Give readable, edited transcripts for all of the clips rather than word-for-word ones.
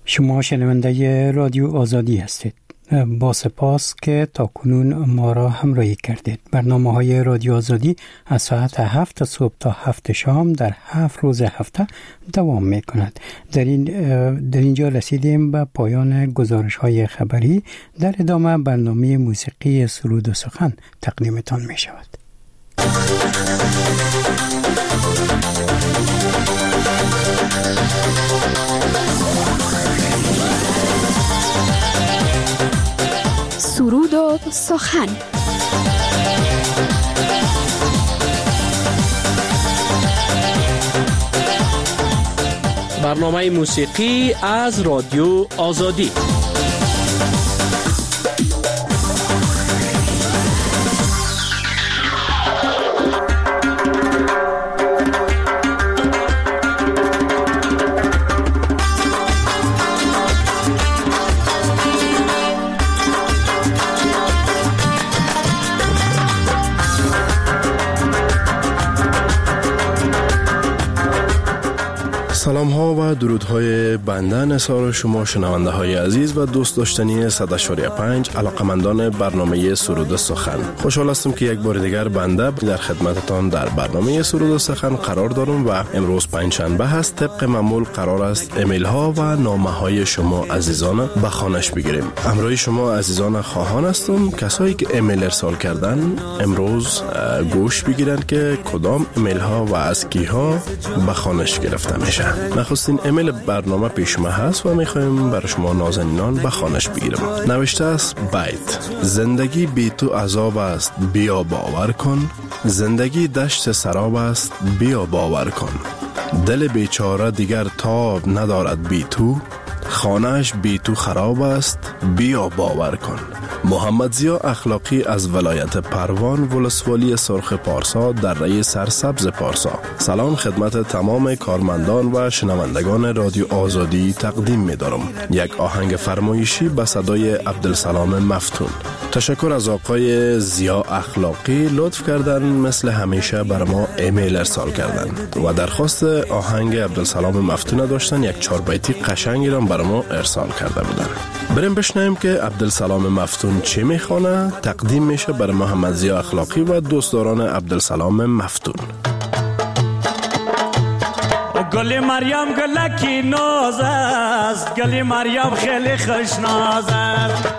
شما شنونده رادیو آزادی هستید. با سپاس که تا کنون ما را همراهی کردید. برنامه‌های رادیو آزادی از ساعت 7 صبح تا 7 شام در 7 روز هفته دوام می‌کند. در اینجا رسیدیم به پایان گزارش‌های خبری. در ادامه برنامه موسیقی سرود و سخن تقدیمتان می‌شود. سرود و سخن. برنامه موسیقی از رادیو آزادی. سلام ها و درود های بنده نثار شما شنونده های عزیز و دوست داشتنی 100.5 علاقمندان برنامه سرود و سخن. خوشحال هستم که یک بار دیگر بنده در خدمتتان در برنامه سرود و سخن قرار دارم و امروز پنجشنبه هست. طبق معمول قرار است ایمیل ها و نامه های شما عزیزان به خوانش بگیریم. همراه شما عزیزان خواهان هستم. کسایی که ایمیل ارسال کردن امروز گوش بگیرن که کدام ایمیل ها و از کی ها به خوانش گرفته میشه. نخستین ایمیل برنامه پیش ما هست و میخوایم برای شما نازنینان به خوانش بگیرم. نوشته است بیت: زندگی بی تو عذاب است، بیا باور کن. زندگی دشت سراب است، بیا باور کن. دل بیچاره دیگر تاب ندارد بی تو، خانهش بی تو خراب است، بیا باور کن. محمد ضیا اخلاقی از ولایت پروان ولسوالی سرخ پارسا در ره سرسبز پارسا. سلام خدمت تمام کارمندان و شنوندگان رادیو آزادی تقدیم می دارم. یک آهنگ فرمایشی به صدای عبدالسلام مفتون. تشکر از آقای ضیا اخلاقی، لطف کردن مثل همیشه بر ما ایمیل ارسال کردن و درخواست آهنگ عبدالسلام مفتون داشتن. یک 4 بیتی قشنگی را بر ما ارسال کرده بودن. بریم بشنویم که عبدالسلام مفتون چی میخونه. تقدیم میشه برای محمد ضیا اخلاقی و دوستداران عبدالسلام مفتون. گل مریم گلکی ناز است، گل مریم خیلی خوشناز است.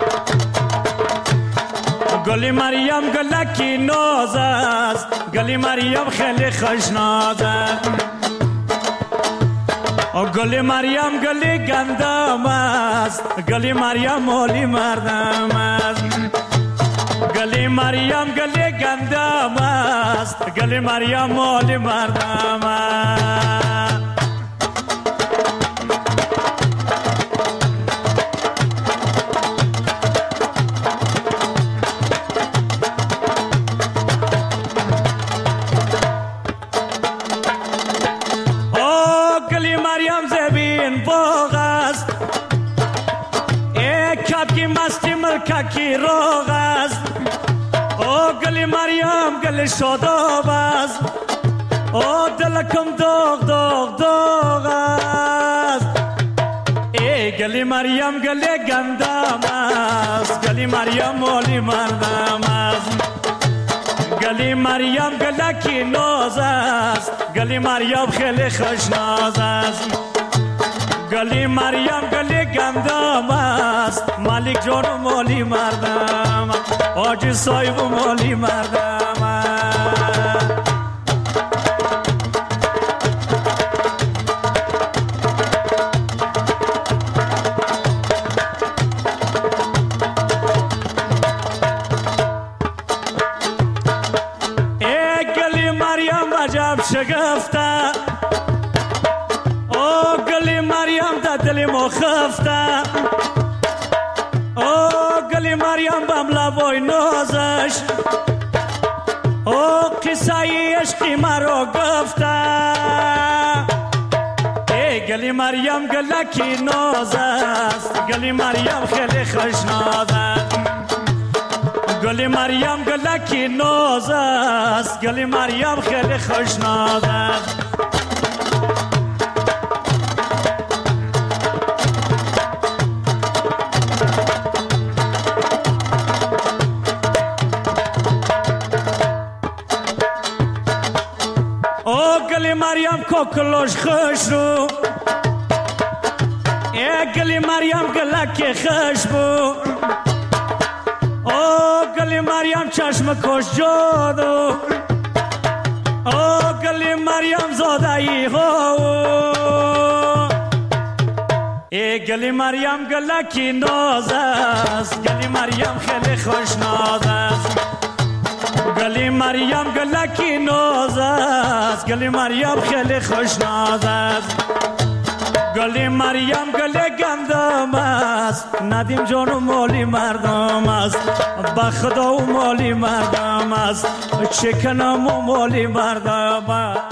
گل مریم گلکی ناز است، گل مریم خیلی خوشناز است. گل مریم گل گندم است، گل مریم مولی مردم است. گل مریم گل گندم است، گل مریم مولی مردم است. کی روغ است، او گلی مریم گلی شاداب است، او دلکم داغ داغ داغ است. ای گلی مریم گلی گندم است، گلی مریم مولی مردم است. گلی مریم گلکی ناز است، گلی مریم خیلی خوشناز است. گلی مریم گلی گندم است، مالک جان و مولی مردم، آجی صاحب و مولی مردم است. ای گلی مریم عجب شگفته، دل مخفته. او گلی مریم بملا وای نازش، او قصه عشقی مرا گفته. ای گلی مریم گلکی ناز است، گلی مریم خیلی خوشناز است. گلی مریم گلکی ناز است، گلی مریم خیلی خوشناز است. با کلاش خوش رو گلی مریم گلک خوش بو گلی مریم چشم کش جادو گلی مریم زاده ای ها گلی مریم گلکی ناز است گلی مریم خیلی خوش ناز است گلی مریم گلکی ناز است گلی مریم خیلی خوش ناز است گلی مریم گل گندم است ندیم جان و مالی مردم است با خدا و مالی مردم است چکنم و مالی مردم است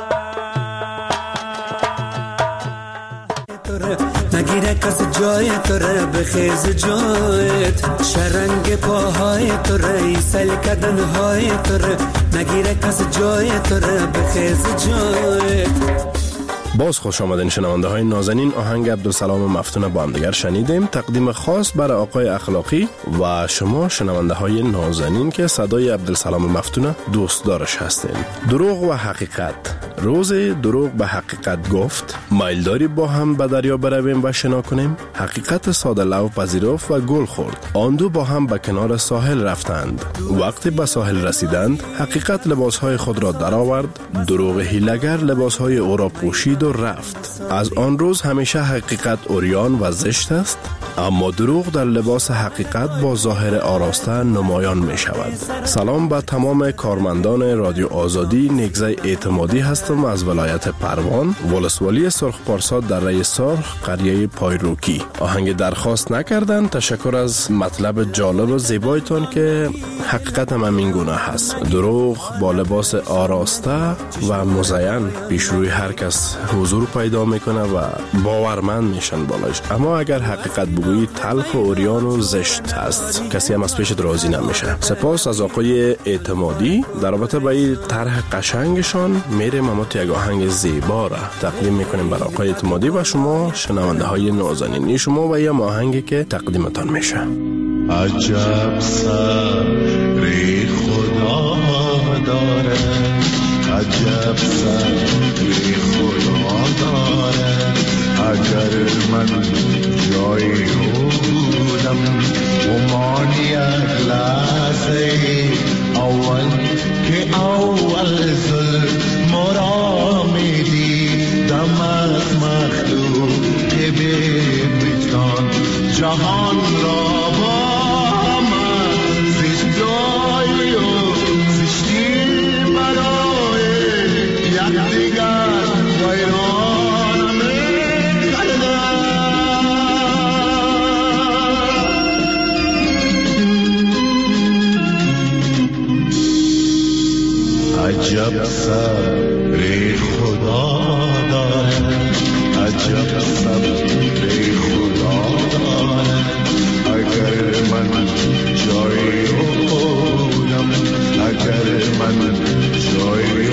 نگیره کس جای توره بخیز جایت شرنگ پاهای توره ایسل کدنهای توره نگیره کس جای توره بخیز جایت. باز خوش آمدین شنونده های نازنین. آهنگ عبدالسلام مفتون با هم دیگر شنیدیم. تقدیم خاص برای آقای اخلاقی و شما شنونده های نازنین که صدای عبدالسلام مفتون دوست دارش هستین. دروغ و حقیقت. روز دروغ به حقیقت گفت میل داری با هم به دریا برویم و شنا کنیم. حقیقت ساده لو پذیرفت و گل خورد. آن دو با هم به کنار ساحل رفتند. وقتی به ساحل رسیدند حقیقت لباسهای خود را درآورد. دروغ هیلگر لباسهای او را پوشید و رفت. از آن روز همیشه حقیقت عریان و زشت است، اما دروغ در لباس حقیقت با ظاهر آراسته نمایان می شود. سلام به تمام کارمندان رادیو آزادی. نگزه اعتمادی هستم از ولایت پروان، ولسوالی سرخ پارسا در ری سرخ، قریه پایروکی. آهنگ درخواست نکردن. تشکر از مطلب جالب و زیبایتان که حقیقت هم این گونه هست. دروغ با لباس آراسته و مزین پیش روی هر کس حضور پیدا میکنه و باورمند میشن بالاش، اما اگر حقیقت بگویی تلخ و عریان و زشت هست، کسی هم از پیشت راضی نمیشه. سپاس از آقای اعتمادی. در رابطه با این طرح قشنگشان میریم اما یک آهنگ زیبا را تقدیم میکنیم برای آقای اعتمادی و شما شنونده های نازنین. شما و یه آهنگی که تقدیمتان میشه. عجب سری خدا داره، عجب سری خدا داره. اگر من جایی بودم گمان یک لحظه اول که اول ظلم را میدیدم از مخلوق که به وجدان جهان را با من زشت جایی و زشتی برای یکدیگر ویرانم کردن. عجب سری خدا داره، عجب سری خدا داره. اگر من جایی بودم، اگر من جایی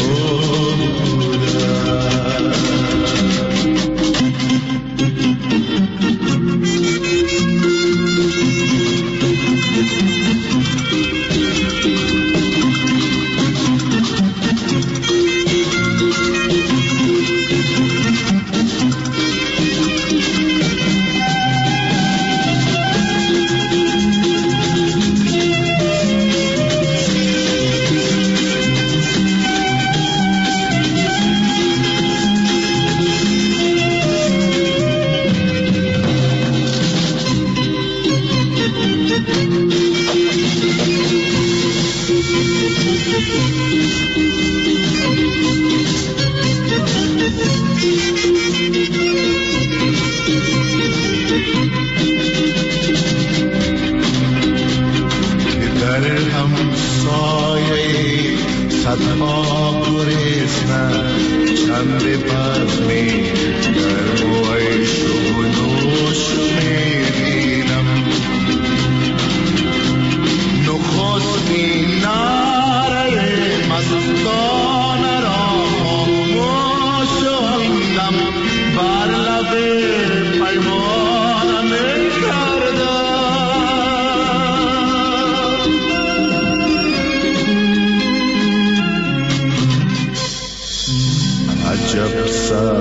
عجب سری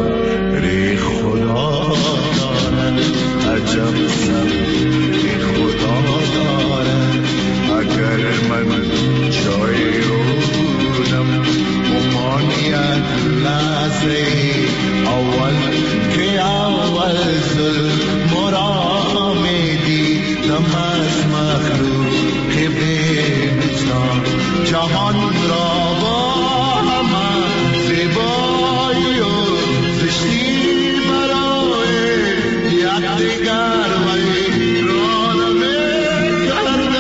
جهان را با همه زیبایی و زشتی برای یکدیگر ویران می‌کردند.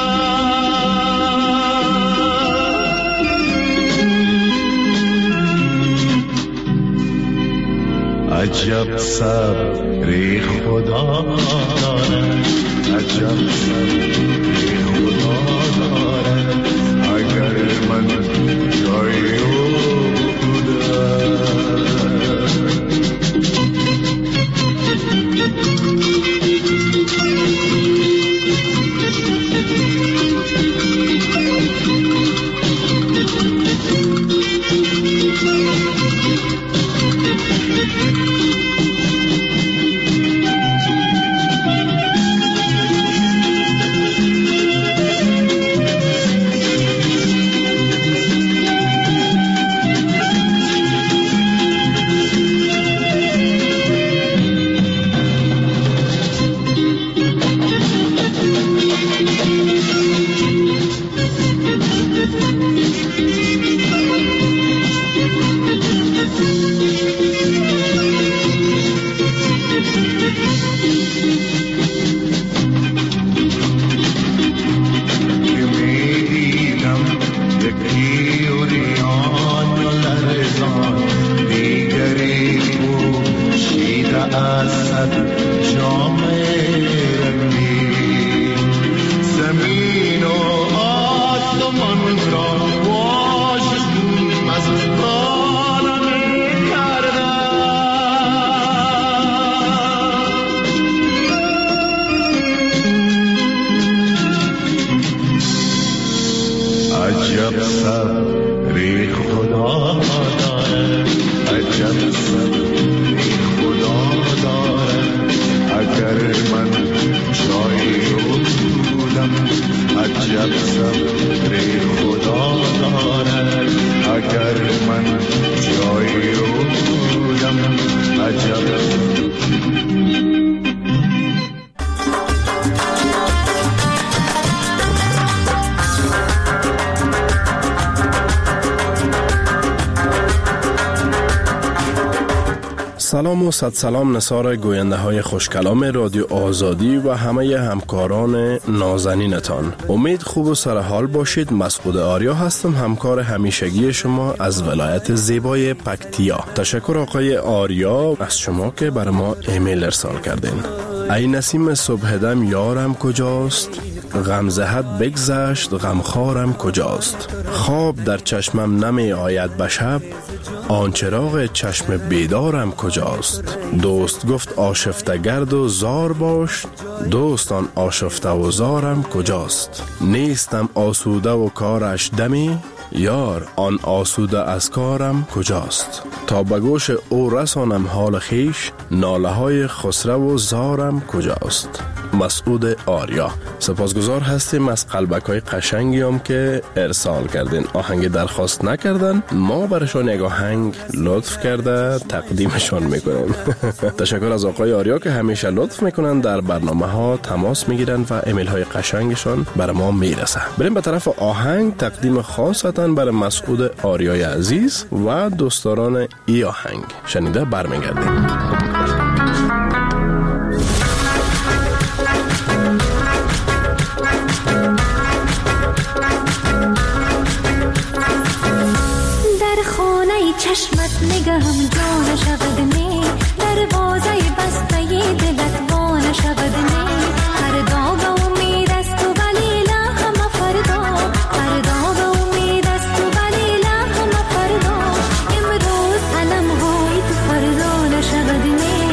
عجب صبری خدا دارد، عجب صبری خدا دارد، اگر من جای او بودم. عجب صبری خدا دارد، عجب صبری خدا دارد، اگر من جای او بودم. عجب صبری خدا دارد، اگر من جای او بودم. عجب سلام و صد سلام نثار گوینده های خوشکلام رادیو آزادی و همه همکاران نازنینتان. امید خوب و سرحال باشید. مسعود آریا هستم، همکار همیشگی شما از ولایت زیبای پکتیا. تشکر آقای آریا از شما که بر ما ایمیل ارسال کردین. ای نسیم صبح دم یارم کجاست؟ غم زهد بگذشت غمخوارم کجاست؟ خواب در چشمم نمی آید به شب، آن چراغ چشم بیدارم کجاست؟ دوست گفت آشفته گرد و زار باش، دوستان آشفته و زارم کجاست؟ نیستم آسوده و کارش دمی، یار آن آسوده از کارم کجاست؟ تا به گوش او رسانم حال خیش، ناله های خسرو و زارم کجاست؟ مسعود آریا. سپاسگزار هستیم از قلبک های قشنگی هم که ارسال کردین. آهنگ درخواست نکردن، ما برشان یک آهنگ لطف کرده تقدیمشان میکنیم. تشکر از آقای آریا که همیشه لطف میکنن، در برنامه ها تماس میگیرن و ایمیل های قشنگشان بر ما میرسه. بریم به طرف آهنگ. تقدیم خاصتاً برای مسعود آریای عزیز و دوستداران ای آهنگ. شنیده برمیگردیم. چشمت نگهم جا نشود نی، دروازه بسته دلت وا نشود نی. فردا به امید است و ولی همه فردا، فردا به امید است و ولی همه فردا. امروز علم های تو فردا نشود نی.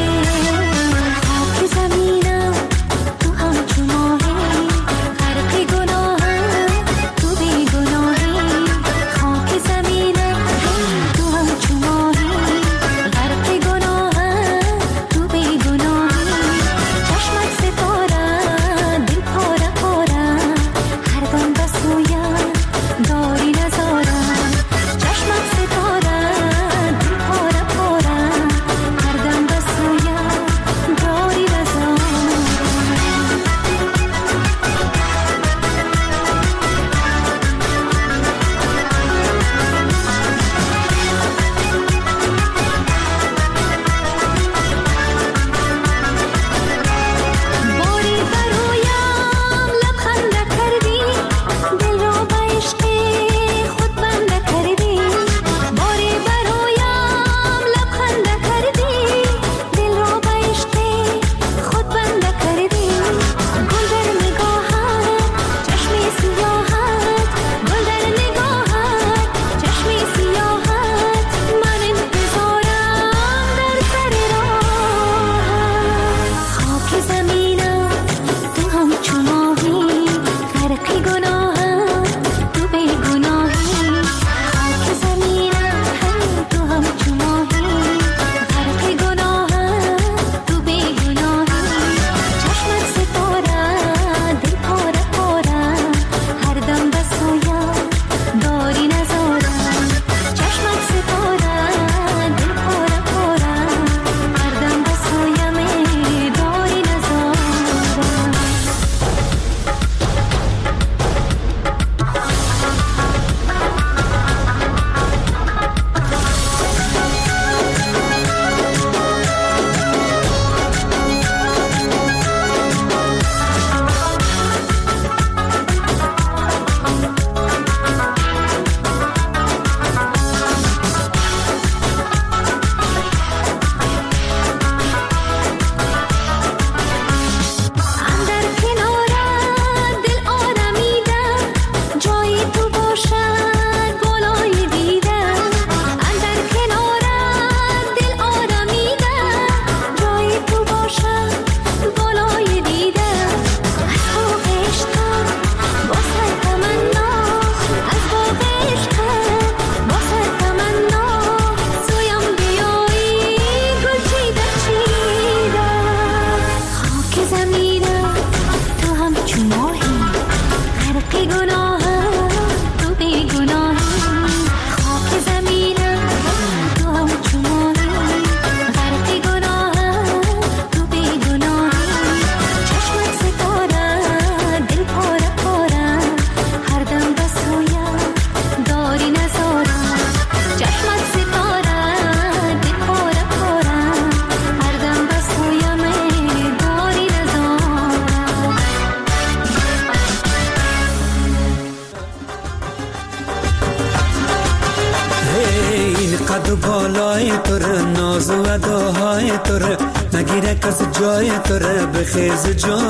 خاک زمینم تو همچو ماهی، غرق گناهم تو بی گناهی. خاک زمینم تو همچو ماهی، پاهای تو ره نگیره کس جای تو ره بخیز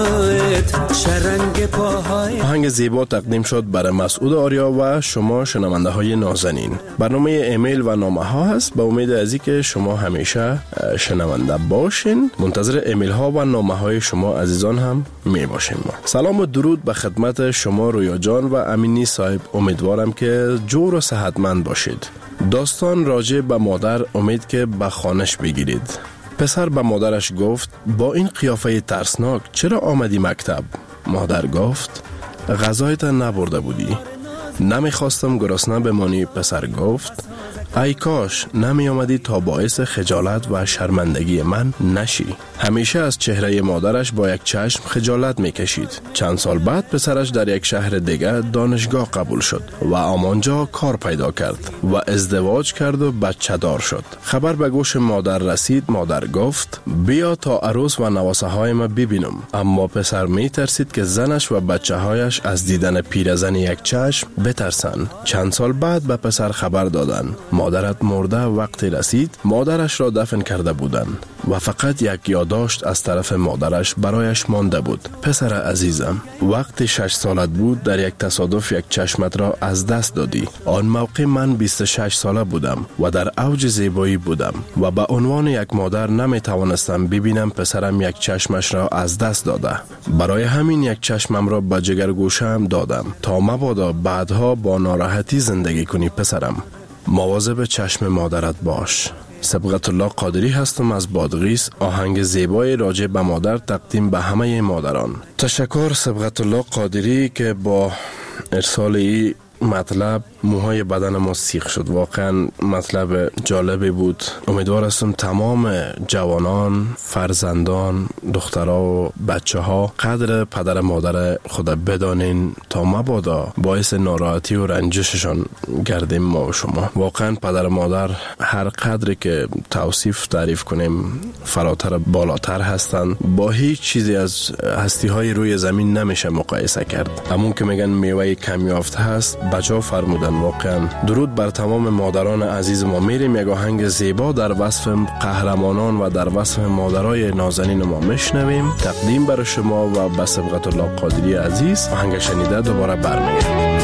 جایت شرنگ پاهای. آهنگ زیبا تقدیم شد برای مسعود آریا و شما شنونده های نازنین. برنامه ایمیل و نامه ها هست. با امید از که شما همیشه شنونده باشین. منتظر ایمیل ها و نامه های شما عزیزان هم می باشیم. سلام و درود به خدمت شما رویا جان و امینی صاحب. امیدوارم که جور و صحتمند باشید. داستان راجع به مادر امید که به خانش بگیرید. پسر به مادرش گفت با این قیافه ترسناک چرا آمدی مکتب؟ مادر گفت غذایت نبرده بودی. نمیخواستم گرسنه بمانی. پسر گفت ای کاش نمی آمدی تا باعث خجالت و شرمندگی من نشی. همیشه از چهره مادرش با یک چشم خجالت می کشید. چند سال بعد پسرش در یک شهر دیگر دانشگاه قبول شد و آمانجا کار پیدا کرد و ازدواج کرد و بچه دار شد. خبر به گوش مادر رسید. مادر گفت بیا تا عروس و نواسه های ما ببینم. اما پسر می ترسید که زنش و بچه هایش از دیدن پیرزن یک چشم بترسن. چند سال بعد به پسر خبر دادن مادرت مرده. وقتی رسید مادرش را دفن کرده بودند و فقط یک یادداشت از طرف مادرش برایش مانده بود. پسر عزیزم، وقتی 6 سالت بود در یک تصادف یک چشمت را از دست دادی. آن موقع من 26 ساله بودم و در اوج زیبایی بودم و به عنوان یک مادر نمی توانستم ببینم پسرم یک چشمش را از دست داده. برای همین یک چشمم را به جگرگوشه‌ام دادم تا مبادا بعدها با ناراحتی زندگی کنی. پسرم، مواظب چشم مادرت باش. سبقت الله قادری هستم از بادغیس. آهنگ زیبای راجع به مادر تقدیم به همه مادران. تشکر سبقت الله قادری که با ارسال این مطلب موهای بدن ما سیخ شد. واقعا مطلب جالبی بود. امیدوار هستم تمام جوانان، فرزندان، دخترها و بچه ها قدر پدر مادر خود بدانین تا مبادا باعث ناراحتی و رنجششان گردیم ما و شما. واقعا پدر مادر هر قدری که توصیف تعریف کنیم فراتر بالاتر هستند. با هیچ چیزی از هستی های روی زمین نمیشه مقایسه کرد. همون که میگن میوه کم یافته هست بچه‌ها فرمودن. واقعا درود بر تمام مادران عزیز ما. میریم یک آهنگ زیبا در وصف قهرمانان و در وصف مادرای نازنین ما میشنویم. تقدیم برای شما و به سبقت الله قادری عزیز. آهنگ شنیده دوباره برمیگردیم.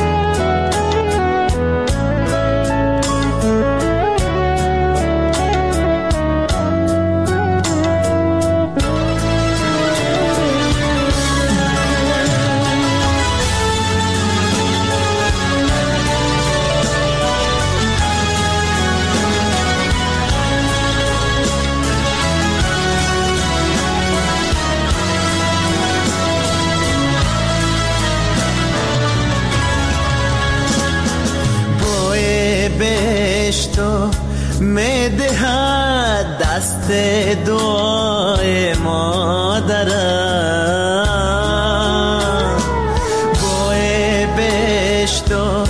تو میدهد دست دعای مادرم. بوی بهشتو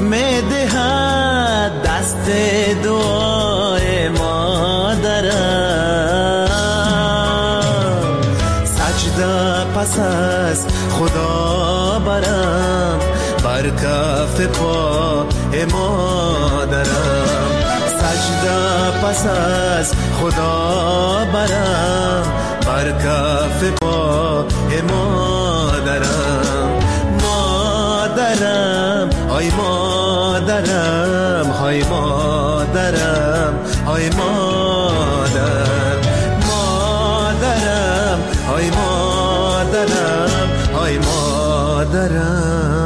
میدهد دست دعای مادرم. سجده پس از خدا برم بر کف پای مادرم. سجده پس از خدا برم بر کف پای مادرم. مادرم آی مادرم های مادرم های مادر. مادرم های مادرم های مادرم.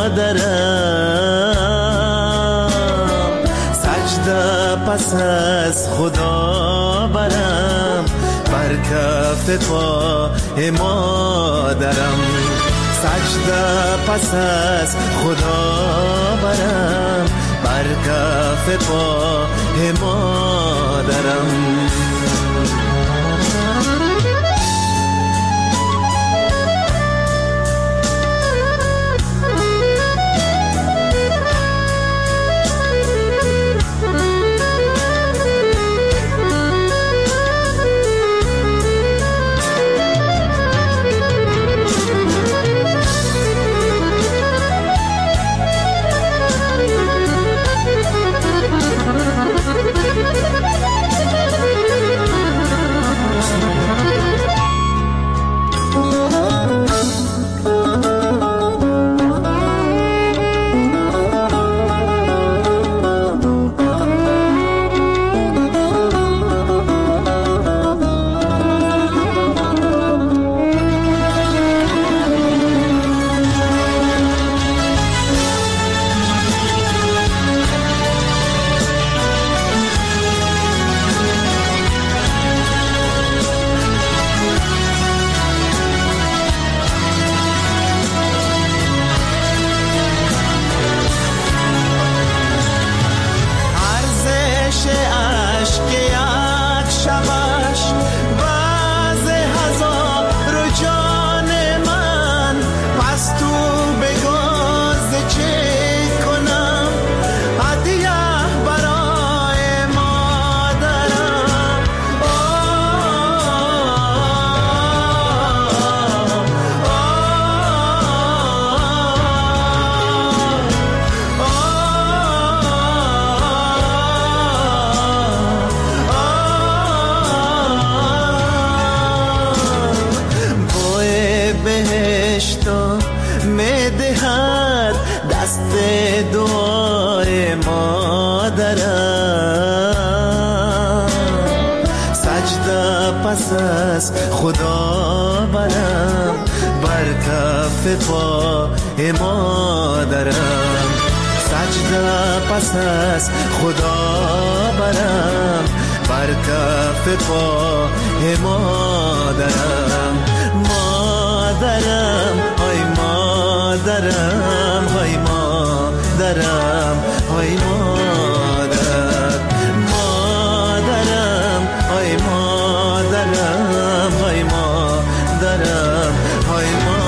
مادرم، سجده پس از خدا برم بر کف پای مادرم، سجده پس از خدا برم بر کف پای مادرم. دعای مادرم، سجده پس از خدا برم بر کف پای مادرم، سجده پس از خدا برم بر کف پای مادرم. مادرم های مادرم های مادرم های مادر، مادرم های مادرم های مادرم های مادر.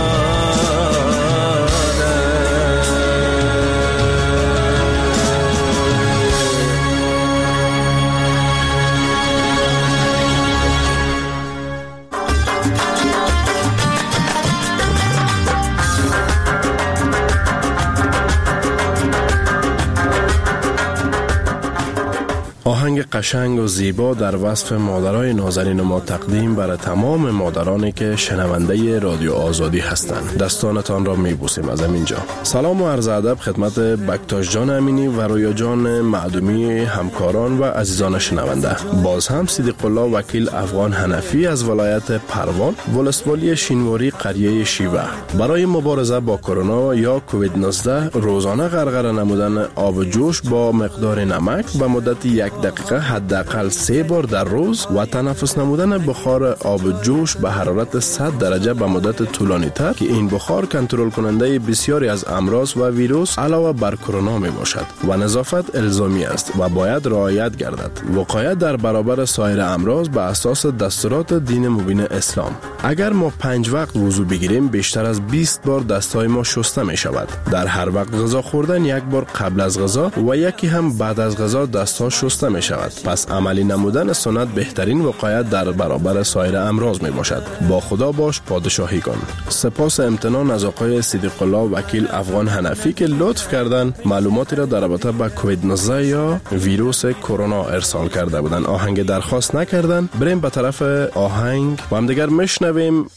آهنگ قشنگ و زیبا در وصف مادرای نازنین ما تقدیم برای تمام مادرانی که شنونده رادیو آزادی هستند. دستانتان را میبوسیم از اینجا. سلام و عرض ادب خدمت بکتاش جان امینی و رویا جان معدومی، همکاران و عزیزان شنونده. باز هم صدیق الله وکیل افغان حنفی از ولایت پروان، ولسوالی شینواری قریه شیوه، برای مبارزه با کرونا یا کووید 19 روزانه غرغره نمودن آب جوش با مقدار نمک به مدت 1 دقیقه حداقل 3 بار در روز و تنفس نمودن بخار آب جوش به حرارت 100 درجه به مدت طولانی تر که این بخار کنترل کننده بسیاری از امراض و ویروس علاوه بر کرونا می باشد و نظافت الزامی است و باید رعایت گردد. وقایت در برابر سایر امراض به اساس دستورات دین مبین اسلام. اگر ما 5 وقت وضو بگیریم بیشتر از 20 بار دستهای ما شسته می شود. در هر وقت غذا خوردن 1 بار قبل از غذا و یکی هم بعد از غذا دستها شسته می شود. پس عملی نمودن سنت بهترین وقایت در برابر سایر امراض می باشد. با خدا باش، پادشاهی کن. سپاس امتنان از آقای صدیق الله وکیل افغان حنفی که لطف کردن معلوماتی را در رابطه با کووید 19 یا ویروس کرونا ارسال کرده بودند. آهنگ درخواست نکردن. بریم به طرف آهنگ و هم دیگر میشنویم.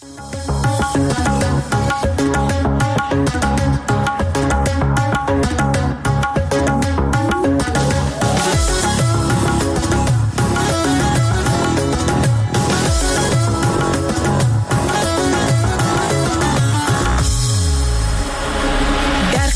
در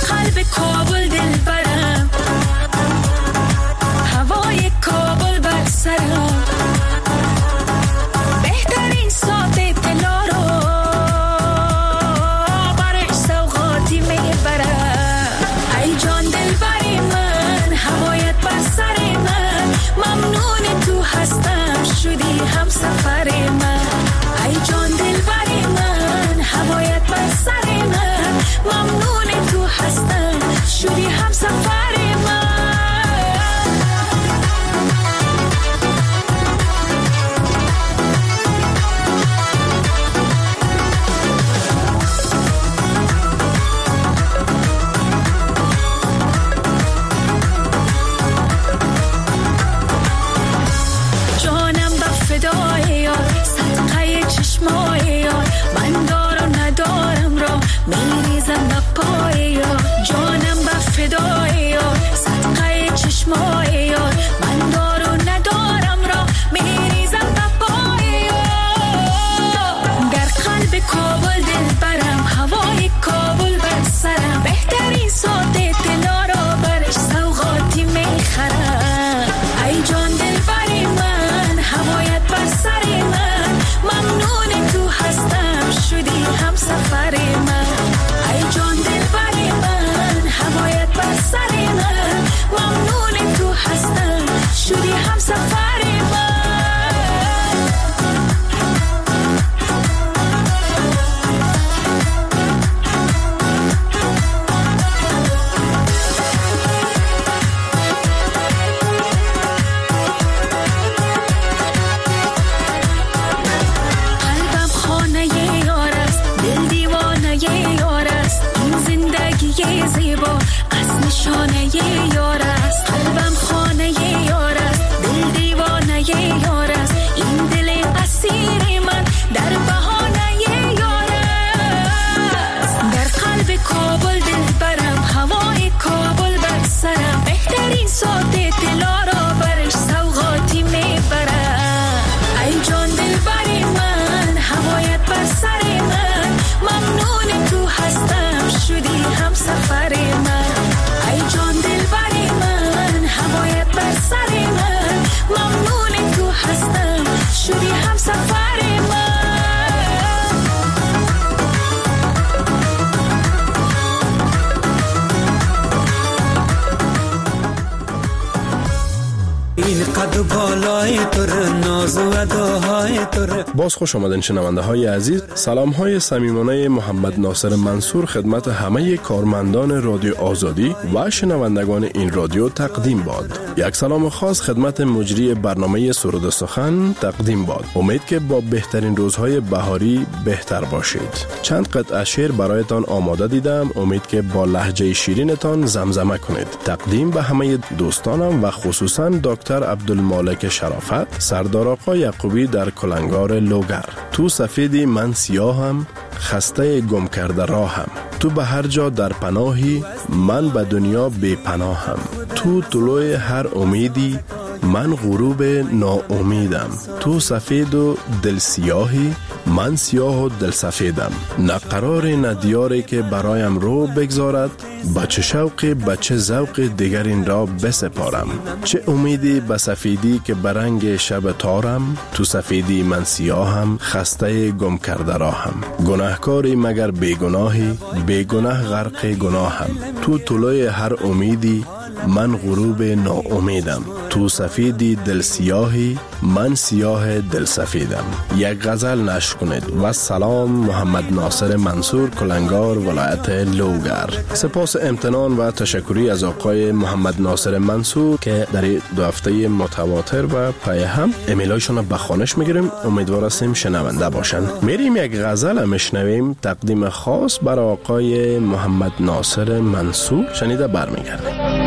و بالای تو ناز و اداهای تو. باز خوش آمدین شنونده های عزیز. سلام های صمیمانه محمد ناصر منصور خدمت همه کارمندان رادیو آزادی و شنوندگان این رادیو تقدیم باد. یک سلام خاص خدمت مجری برنامه سرود سخن تقدیم باد. امید که با بهترین روزهای بهاری بهتر باشید. چند قطعه شعر برایتان آماده دیدم. امید که با لهجه شیرینتان زمزمه کنید. تقدیم به همه دوستانم و خصوصا دکتر عبدالمالک شرافت، سردار آقا یعقوبی در کلنگار لوگر. تو سفیدی من سیاهم، خسته گم کرده راهم. تو به هر جا در پناهی، من به دنیا بی پناهم. تو طلوع هر امیدی، من غروب ناامیدم. تو سفید و دل سیاهی، من سیاه و دل سفیدم. نه قرار نه دیاری که برایم رو بگذارد، بچه شوقی بچه ذوق دیگر این را بسپارم. چه امیدی به سفیدی که برنگ شب تارم. تو سفیدی من سیاهم، خسته گم کرده راهم. گناهکاری مگر بیگناهی، بیگناه غرق گناهم. تو طلوع هر امیدی، من غروب ناامیدم. تو سفیدی دل سیاهی، من سیاه دل سفیدم. یک غزل نشر کنید. و سلام. محمد ناصر منصور، کلنگار، ولایت لوگر. سپاس امتنان و تشکری از آقای محمد ناصر منصور که در 2 هفته متواتر و پای هم ایمیلایشون به خوانش میگیریم. امیدوار هستیم شنونده باشن. میریم یک غزل میشنویم تقدیم خاص برای آقای محمد ناصر منصور. شنیده برمیگردیم.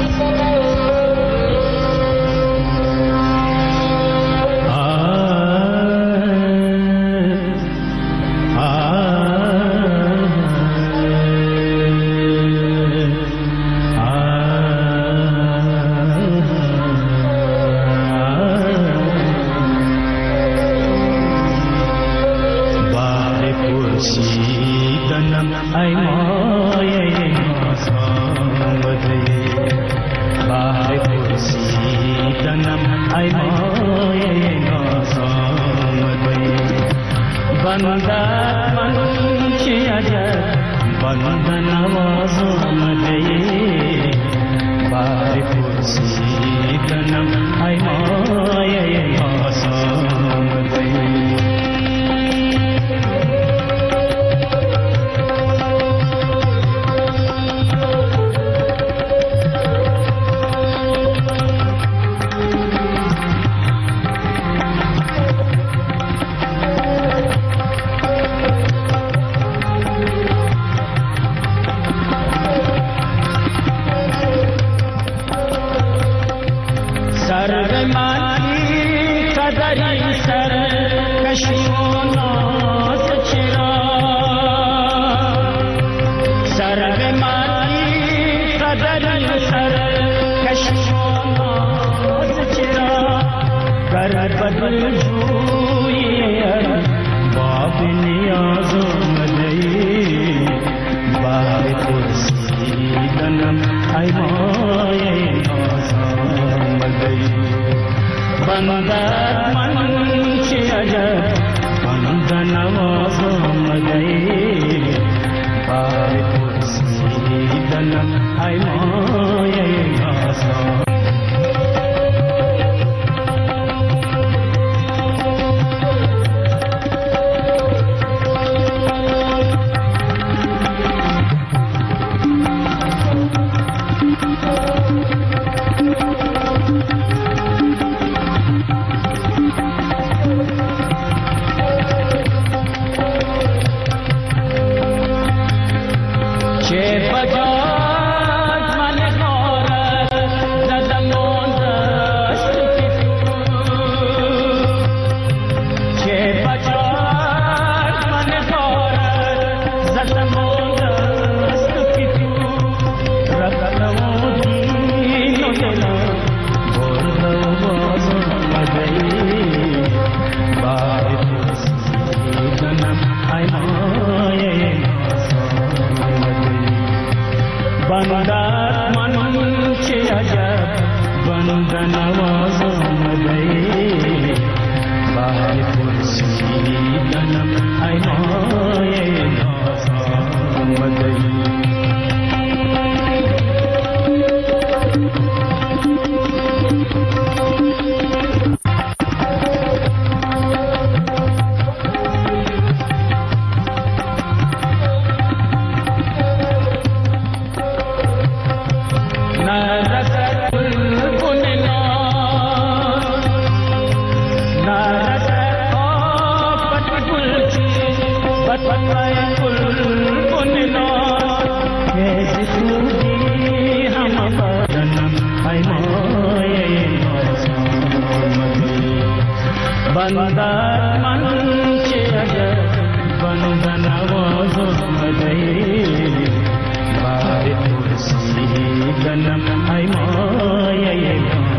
बंदर मन के अगर बंदन आवाज़ों में बाहर कुर्सी गनम आई माया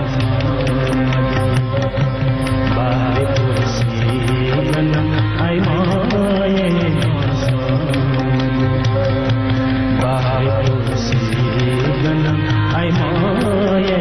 बाहर कुर्सी गनम आई माया बाहर कुर्सी गनम आई माया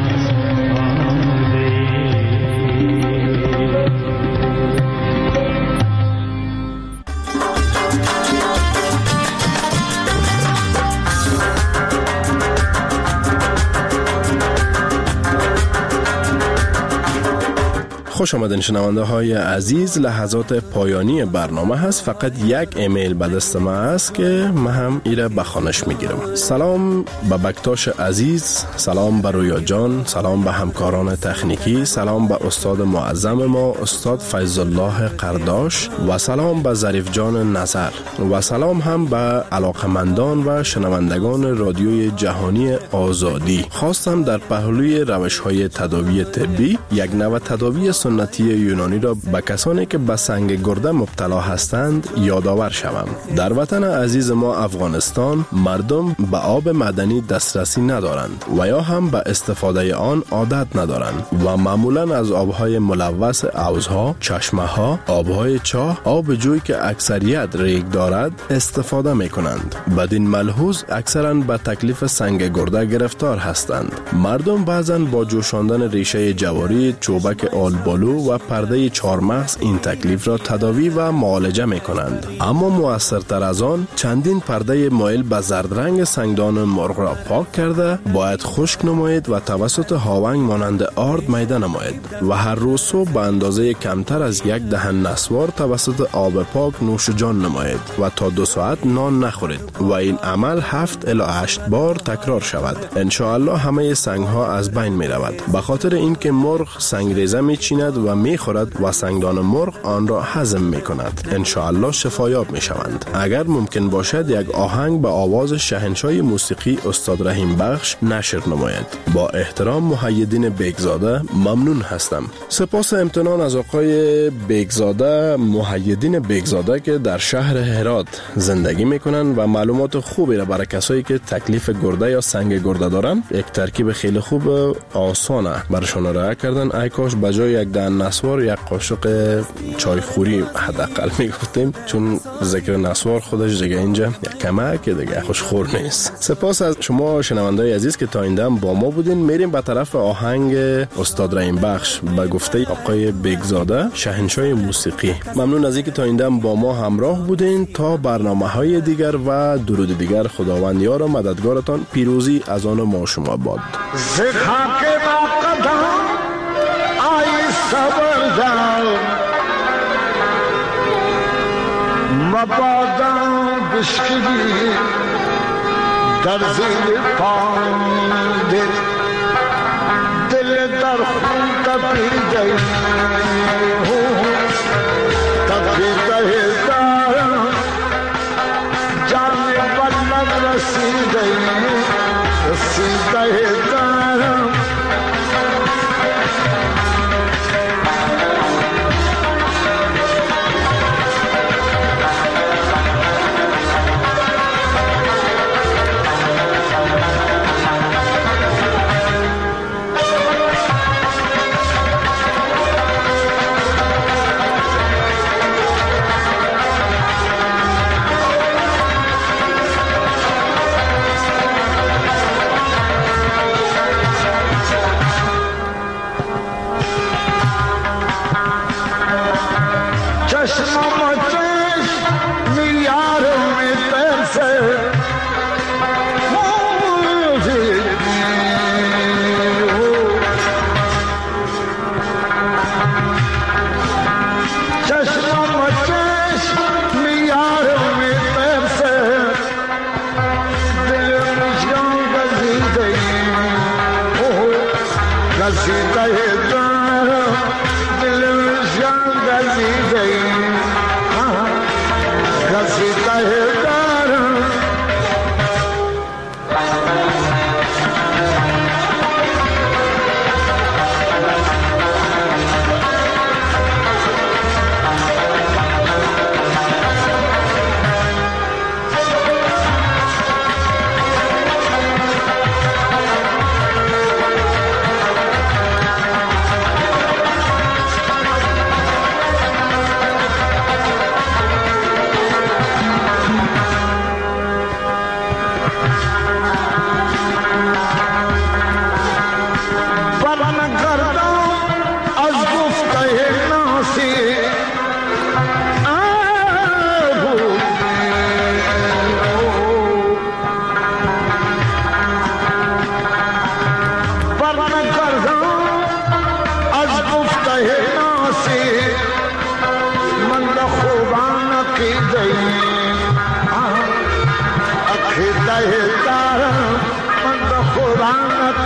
خوش آمدین شنونده های عزیز. لحظات پایانی برنامه هست. فقط یک ایمیل به دست ما است که من هم ایره بخوانش میگیرم. سلام به بکتاش عزیز، سلام به رویا جان، سلام به همکاران تکنیکی، سلام به استاد معظم ما استاد فیض الله قرداش و سلام به ظریف جان نظر و سلام هم به علاقمندان و شنوندگان رادیوی جهانی آزادی. خواستم در پهلوی روش های تداوی طبی یک نوع تداوی سنتی یونانی را به کسانی که به سنگ گرده مبتلا هستند یادآور شوم. در وطن عزیز ما افغانستان مردم به آب معدنی دسترسی ندارند و یا هم به استفاده آن عادت ندارند و معمولا از آبهای ملوث حوضها، چشمه‌ها، آبهای چاه، آب جوی که اکثریت ریگ دارد استفاده می کنند. بدین ملحوظ اکثرا به تکلیف سنگ گرده گرفتار هستند. مردم بعضا با جوشاندن ریشه جواری، چوبک آلبالو و پرده چهارمغز این تکلیف را تداوی و معالجه می کنند. اما مؤثرتر از آن چندین پرده مایل به زرد رنگ سنگدان مرغ را پاک کرده باید خشک نمایید و توسط هاونگ مانند آرد میده نمایید و هر روز صبح به اندازه کمتر از یک دهن نسوار توسط آب پاک نوش جان نمایید و تا 2 ساعت نان نخورید و این عمل 7 الی 8 بار تکرار شود. ان شاء الله همه سنگ ها از بین می رود. به خاطر اینکه مرغ سنگریزه می چیند و می خورد و سنگدان مرغ آن را هضم می کند. ان شاء الله شفایاب می شوند. اگر ممکن باشد یک آهنگ به آواز شاهنشاه موسیقی استاد رحیم بخش نشر نماید. با احترام محیدین بیگزاده. ممنون هستم. سپاس امتنان از آقای بیگزاده، محیدین بیگزاده که در شهر هرات زندگی می کنند و معلومات خوبی را برای کسایی که تکلیف گرده یا سنگ گرده دارند یک ترکیب خیلی خوب آسانه برشان ارائه کردن. ای کاش بجای یک دهن نسوار یک قاشق چای خوری حداقل میگفتیم، چون ذکر نسوار خودش دیگه اینجا یک کمک دیگه خوشخور نیست. سپاس از شما شنوندای عزیز که تا این دم با ما بودین. میریم به طرف آهنگ استاد رحیم بخش به گفته آقای بیگزاده، شاهنشاه موسیقی. ممنون از اینکه تا این دم با ما همراه بودین. تا برنامه‌های دیگر و درود دیگر خداوند یار و مددگارتان. پیروزی از آن ما شما باد. صبر دار مبادا بشکلی در زیر پانده دل در خون تپیده دارم جان بلد رسیده دارم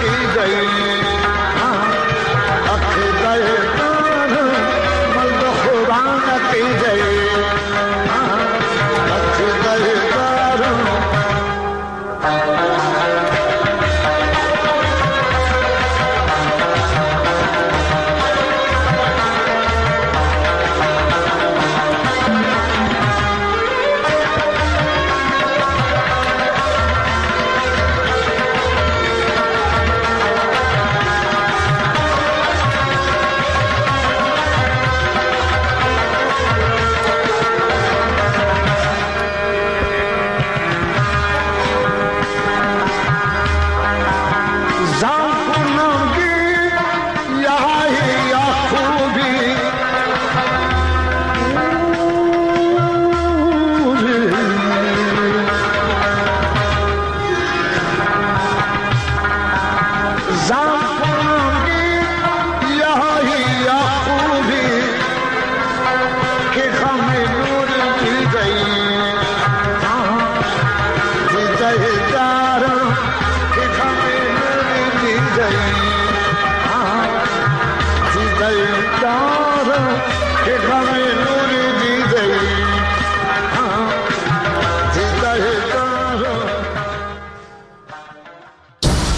رسیده ای